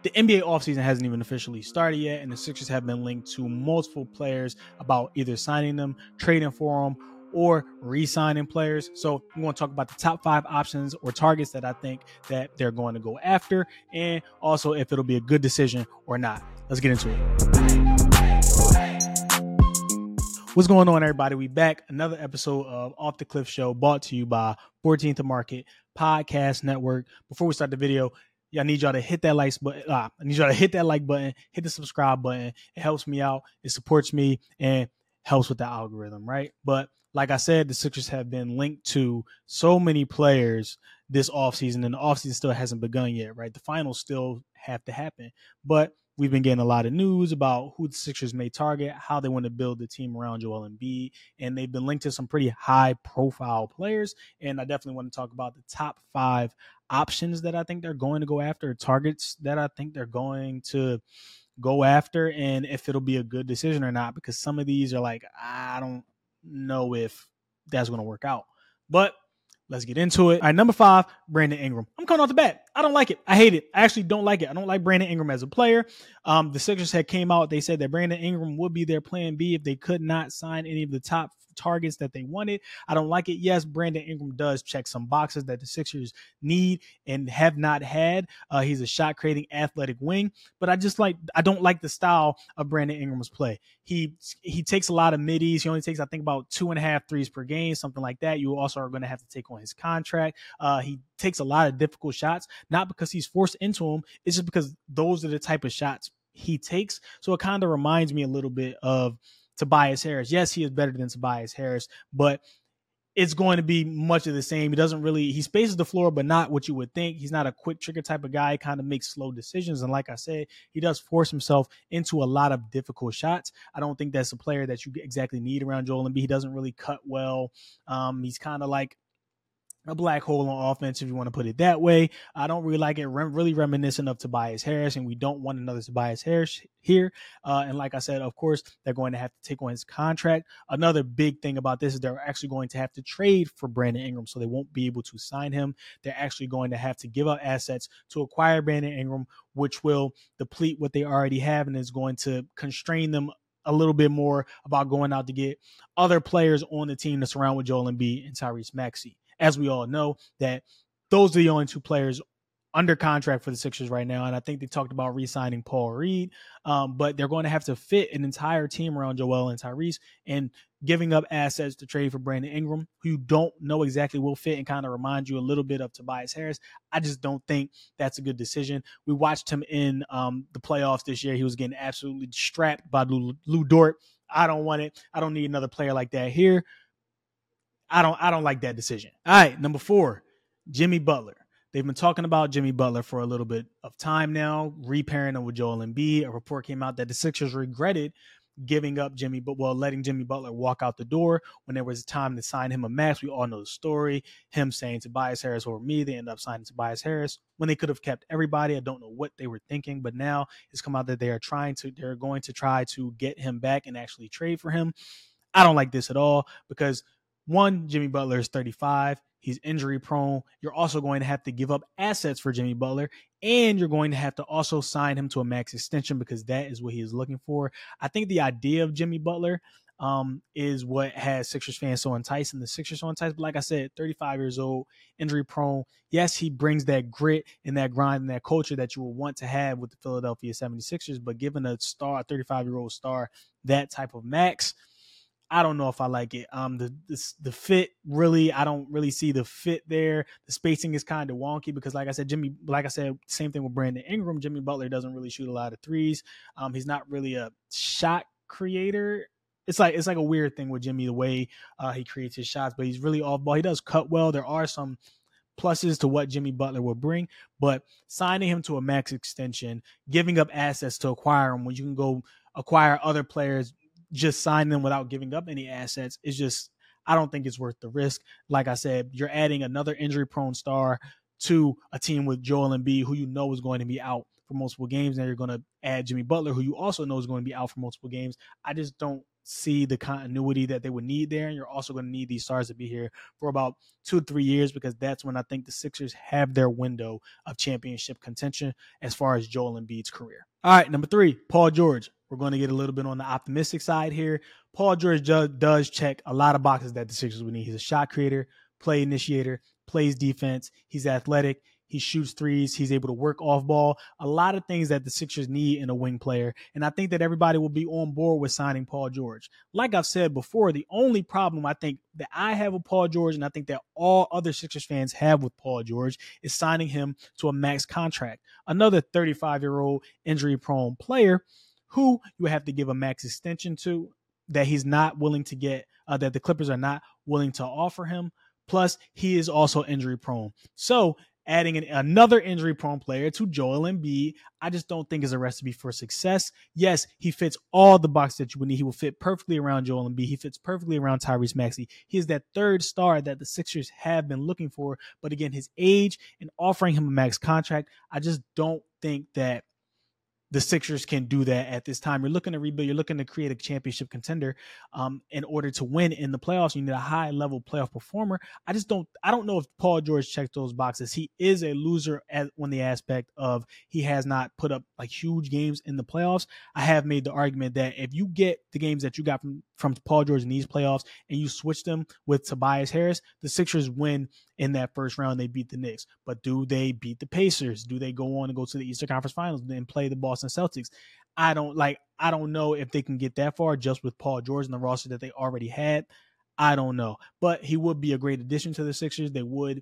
the NBA offseason hasn't even officially started yet, and the Sixers have been linked to multiple players about either signing them, trading for them, or re-signing players. So we want to talk about the top 5 options or targets that I think that they're going to go after, and also if it'll be a good decision or not. Let's get into it. What's going on, everybody? We back. Another episode of Off the Cliff Show, brought to you by 14th Market Podcast Network. Before we start the video, I need y'all to hit that like button. I need y'all to hit that like button, hit the subscribe button. It helps me out. It supports me and helps with the algorithm, right? But like I said, the Sixers have been linked to so many players this offseason, and the offseason still hasn't begun yet, right? The finals still have to happen. But we've been getting a lot of news about who the Sixers may target, how they want to build the team around Joel Embiid, and they've been linked to some pretty high-profile players. And I definitely want to talk about the top 5 options that I think they're going to go after, targets that I think they're going to go after, and if it'll be a good decision or not, because some of these are like, I don't know if that's going to work out. But let's get into it. All right, number 5, Brandon Ingram. I'm coming off the bat. I don't like it. I hate it. I actually don't like it. I don't like Brandon Ingram as a player. The Sixers had came out. They said that Brandon Ingram would be their plan B if they could not sign any of the top targets that they wanted. I don't like it. Yes, Brandon Ingram does check some boxes that the Sixers need and have not had. He's a shot creating athletic wing, but I don't like the style of Brandon Ingram's play. He takes a lot of middies. He only takes, I think, about 2.5 threes per game, something like that. You also are going to have to take on his contract. He takes a lot of difficult shots, not because he's forced into them. It's just because those are the type of shots he takes. So it kind of reminds me a little bit of Tobias Harris. Yes, he is better than Tobias Harris, but it's going to be much of the same. He spaces the floor, but not what you would think. He's not a quick trigger type of guy. He kind of makes slow decisions. And like I said, he does force himself into a lot of difficult shots. I don't think that's a player that you exactly need around Joel Embiid. He doesn't really cut well. He's kind of like a black hole on offense, if you want to put it that way. I don't really like it. Really reminiscent of Tobias Harris, and we don't want another Tobias Harris here. And like I said, of course, they're going to have to take on his contract. Another big thing about this is they're actually going to have to trade for Brandon Ingram, so they won't be able to sign him. They're actually going to have to give up assets to acquire Brandon Ingram, which will deplete what they already have and is going to constrain them a little bit more about going out to get other players on the team to surround with Joel Embiid and Tyrese Maxey. As we all know, that those are the only 2 players under contract for the Sixers right now. And I think they talked about re-signing Paul Reed, but they're going to have to fit an entire team around Joel and Tyrese, and giving up assets to trade for Brandon Ingram, who you don't know exactly will fit and kind of remind you a little bit of Tobias Harris. I just don't think that's a good decision. We watched him in the playoffs this year. He was getting absolutely strapped by Lou Dort. I don't want it. I don't need another player like that here. I don't like that decision. All right, number 4, Jimmy Butler. They've been talking about Jimmy Butler for a little bit of time now, repairing him with Joel Embiid. A report came out that the Sixers regretted letting Jimmy Butler walk out the door when there was time to sign him a max. We all know the story. Him saying Tobias Harris over me. They end up signing Tobias Harris when they could have kept everybody. I don't know what they were thinking, but now it's come out that they're going to try to get him back and actually trade for him. I don't like this at all because, one, Jimmy Butler is 35. He's injury prone. You're also going to have to give up assets for Jimmy Butler, and you're going to have to also sign him to a max extension because that is what he is looking for. I think the idea of Jimmy Butler is what has Sixers fans so enticed, and the Sixers so enticed. But like I said, 35 years old, injury prone. Yes, he brings that grit and that grind and that culture that you will want to have with the Philadelphia 76ers, but given a 35-year-old star, that type of max, I don't know if I like it. The fit, really, I don't really see the fit there. The spacing is kind of wonky because, like I said, same thing with Brandon Ingram. Jimmy Butler doesn't really shoot a lot of threes. He's not really a shot creator. It's like a weird thing with Jimmy, the way he creates his shots, but he's really off ball. He does cut well. There are some pluses to what Jimmy Butler will bring, but signing him to a max extension, giving up assets to acquire him when you can go acquire other players, just sign them without giving up any assets is just, I don't think it's worth the risk. Like I said, you're adding another injury-prone star to a team with Joel Embiid, who you know is going to be out for multiple games. Now you're going to add Jimmy Butler, who you also know is going to be out for multiple games. I just don't see the continuity that they would need there. And you're also going to need these stars to be here for about 2 to 3 years, because that's when I think the Sixers have their window of championship contention as far as Joel Embiid's career. All right, number 3, Paul George. We're going to get a little bit on the optimistic side here. Paul George does check a lot of boxes that the Sixers would need. He's a shot creator, play initiator, plays defense. He's athletic. He shoots threes. He's able to work off ball. A lot of things that the Sixers need in a wing player. And I think that everybody will be on board with signing Paul George. Like I've said before, the only problem I think that I have with Paul George, and I think that all other Sixers fans have with Paul George, is signing him to a max contract. Another 35-year-old injury-prone player who you have to give a max extension to, that he's not willing to get, that the Clippers are not willing to offer him. Plus, he is also injury prone. So adding another injury prone player to Joel Embiid, I just don't think is a recipe for success. Yes, he fits all the boxes that you would need. He will fit perfectly around Joel Embiid. He fits perfectly around Tyrese Maxey. He is that third star that the Sixers have been looking for. But again, his age and offering him a max contract, I just don't think that the Sixers can do that at this time. You're looking to rebuild. You're looking to create a championship contender in order to win in the playoffs. You need a high-level playoff performer. I don't know if Paul George checks those boxes. He is a loser on the aspect of he has not put up like huge games in the playoffs. I have made the argument that if you get the games that you got from Paul George in these playoffs and you switch them with Tobias Harris, the Sixers win in that first round. They beat the Knicks. But do they beat the Pacers? Do they go on and go to the Eastern Conference Finals and play the Boston Celtics? I don't know if they can get that far just with Paul George and the roster that they already had. I don't know. But he would be a great addition to the Sixers. They would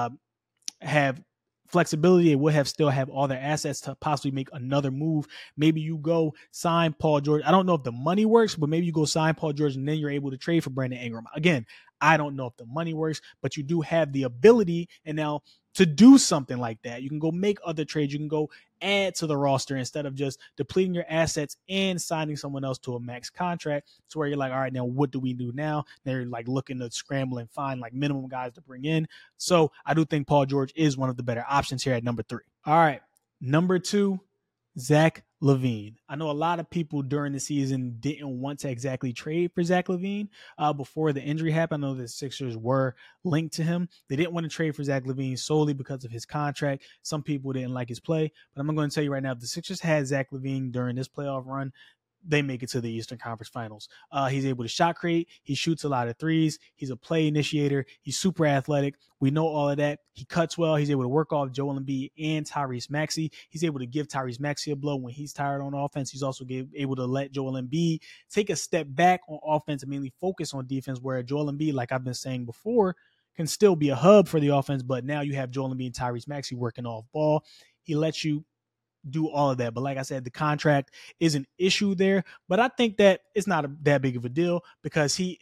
have flexibility. They would still have all their assets to possibly make another move. Maybe you go sign Paul George. I don't know if the money works, but maybe you go sign Paul George and then you're able to trade for Brandon Ingram. Again, I don't know if the money works, but you do have the ability and now to do something like that. You can go make other trades. You can go add to the roster instead of just depleting your assets and signing someone else to a max contract. To where you're like, all right, now what do we do now? They're like looking to scramble and find like minimum guys to bring in. So I do think Paul George is one of the better options here at number 3. All right, number 2, Zach LaVine. I know a lot of people during the season didn't want to exactly trade for Zach LaVine before the injury happened. I know the Sixers were linked to him. They didn't want to trade for Zach LaVine solely because of his contract. Some people didn't like his play. But I'm going to tell you right now, if the Sixers had Zach LaVine during this playoff run, they make it to the Eastern Conference Finals. He's able to shot create. He shoots a lot of threes. He's a play initiator. He's super athletic. We know all of that. He cuts well. He's able to work off Joel Embiid and Tyrese Maxey. He's able to give Tyrese Maxey a blow when he's tired on offense. He's also able to let Joel Embiid take a step back on offense and mainly focus on defense, where Joel Embiid, like I've been saying before, can still be a hub for the offense, but now you have Joel Embiid and Tyrese Maxey working off ball. He lets you do all of that. But like I said, the contract is an issue there. But I think that it's not that big of a deal because he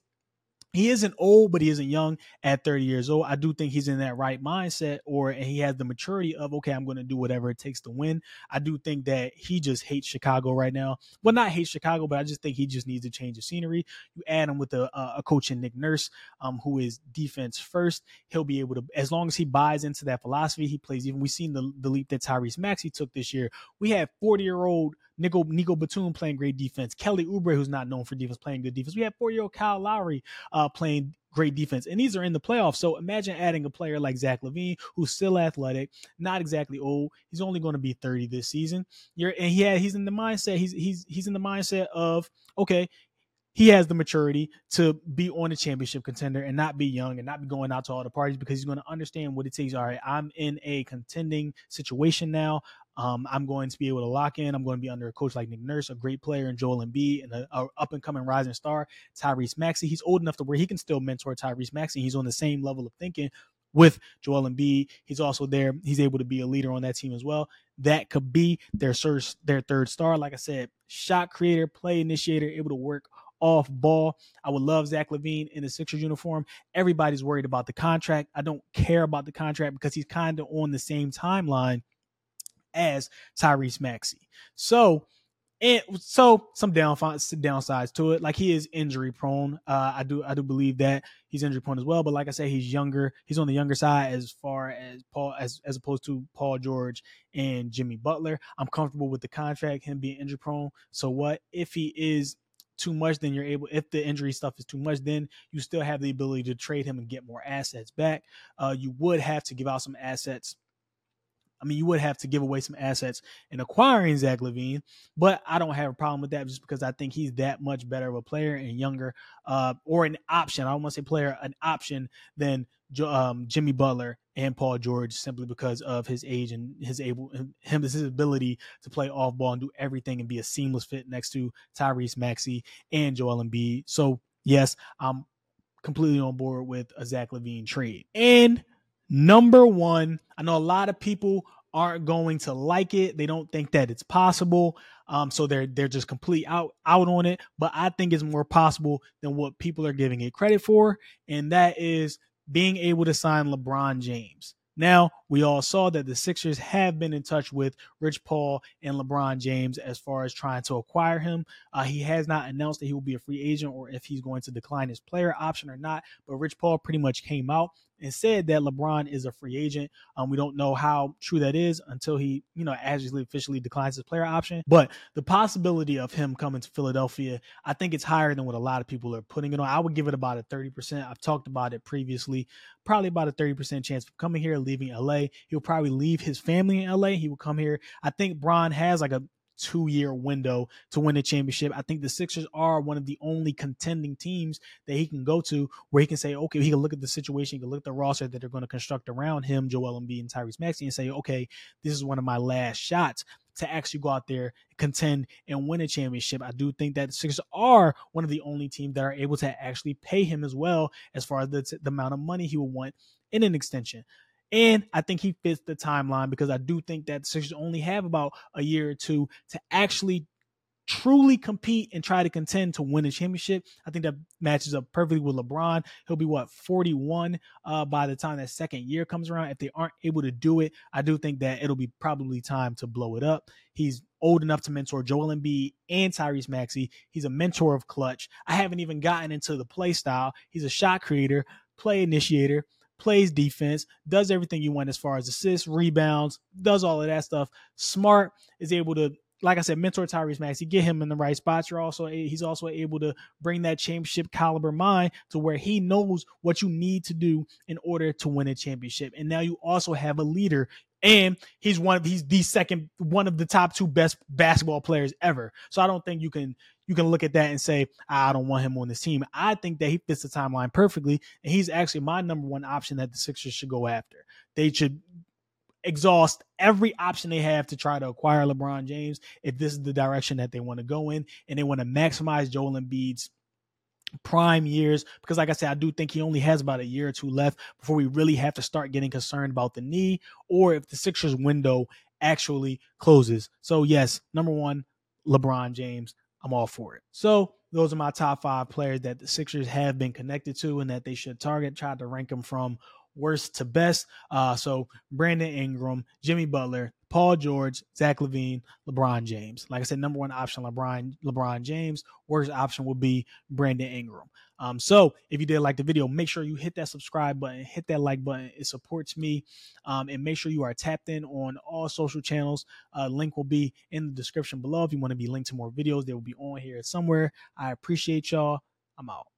isn't old, but he isn't young at 30 years old. I do think he's in that right mindset, and he has the maturity of, okay, I'm going to do whatever it takes to win. I do think that he just hates Chicago right now. Well, not hates Chicago, but I just think he just needs to change the scenery. You add him with a coach in Nick Nurse, who is defense first. He'll be able to, as long as he buys into that philosophy, he plays. Even we've seen the leap that Tyrese Maxey took this year. We had 40-year-old Nico Batum playing great defense. Kelly Oubre, who's not known for defense, playing good defense. We have 4-year-old Kyle Lowry playing great defense. And these are in the playoffs. So imagine adding a player like Zach LaVine, who's still athletic, not exactly old. He's only going to be 30 this season. He's in the mindset. He's in the mindset of, okay, he has the maturity to be on a championship contender and not be young and not be going out to all the parties, because he's going to understand what it takes. All right, I'm in a contending situation now. I'm going to be able to lock in. I'm going to be under a coach like Nick Nurse, a great player in Joel Embiid, and a up-and-coming rising star, Tyrese Maxey. He's old enough to where he can still mentor Tyrese Maxey. He's on the same level of thinking with Joel Embiid. He's also there. He's able to be a leader on that team as well. That could be their third star. Like I said, shot creator, play initiator, able to work off ball. I would love Zach LaVine in the Sixers uniform. Everybody's worried about the contract. I don't care about the contract because he's kind of on the same timeline as Tyrese Maxey. So some downsides to it. Like, he is injury prone. I do believe that he's injury prone as well. But like I said, he's younger. He's on the younger side as far as as opposed to Paul George and Jimmy Butler. I'm comfortable with the contract, him being injury prone. So what if he is too much, then you're able, if the injury stuff is too much, then you still have the ability to trade him and get more assets back. You would have to give out some assets. I mean, you would have to give away some assets in acquiring Zach LaVine, but I don't have a problem with that just because I think he's that much better of a player and younger, or an option. I don't want to say player, an option than Jimmy Butler and Paul George, simply because of his age and his ability to play off ball and do everything and be a seamless fit next to Tyrese Maxey and Joel Embiid. So yes, I'm completely on board with a Zach LaVine trade. And number one, I know a lot of people aren't going to like it. They don't think that it's possible. So they're just complete out on it. But I think it's more possible than what people are giving it credit for. And that is being able to sign LeBron James. Now, we all saw that the Sixers have been in touch with Rich Paul and LeBron James as far as trying to acquire him. He has not announced that he will be a free agent or if he's going to decline his player option or not. But Rich Paul pretty much came out and said that LeBron is a free agent. We don't know how true that is until he, actually officially declines his player option. But the possibility of him coming to Philadelphia, I think it's higher than what a lot of people are putting it on. I would give it about a 30%. I've talked about it previously. Probably about a 30% chance of coming here, leaving LA. He'll probably leave his family in LA. He will come here. I think Bron has like a 2-year window to win a championship. I think the Sixers are one of the only contending teams that he can go to where he can say, okay, he can look at the situation, he can look at the roster that they're going to construct around him, Joel Embiid and Tyrese Maxey, and say, okay, this is one of my last shots to actually go out there, contend, and win a championship. I do think that the Sixers are one of the only teams that are able to actually pay him as well as far as the amount of money he will want in an extension. And I think he fits the timeline because I do think that the Sixers only have about a year or two to actually truly compete and try to contend to win a championship. I think that matches up perfectly with LeBron. He'll be 41 by the time that second year comes around. If they aren't able to do it, I do think that it'll be probably time to blow it up. He's old enough to mentor Joel Embiid and Tyrese Maxey. He's a mentor of clutch. I haven't even gotten into the play style. He's a shot creator, play initiator, plays defense, does everything you want as far as assists, rebounds, does all of that stuff. Smart, is able to, like I said, mentor Tyrese Maxey, get him in the right spots. He's also able to bring that championship caliber mind to where he knows what you need to do in order to win a championship. And now you also have a leader, and he's one of the top 2 best basketball players ever. So I don't think you can look at that and say, I don't want him on this team. I think that he fits the timeline perfectly, and he's actually my number one option that the Sixers should go after. They should exhaust every option they have to try to acquire LeBron James if this is the direction that they want to go in, and they want to maximize Joel Embiid's prime years, because like I said, I do think he only has about a year or two left before we really have to start getting concerned about the knee or if the Sixers window actually closes. So yes, number one, LeBron James. I'm all for it. So those are my top 5 players that the Sixers have been connected to and that they should target. Try to rank them from worst to best. So Brandon Ingram, Jimmy Butler, Paul George, Zach LaVine, LeBron James. Like I said, number one option, LeBron James. Worst option will be Brandon Ingram. So if you did like the video, make sure you hit that subscribe button, hit that like button. It supports me. And make sure you are tapped in on all social channels. Link will be in the description below. If you want to be linked to more videos, they will be on here somewhere. I appreciate y'all. I'm out.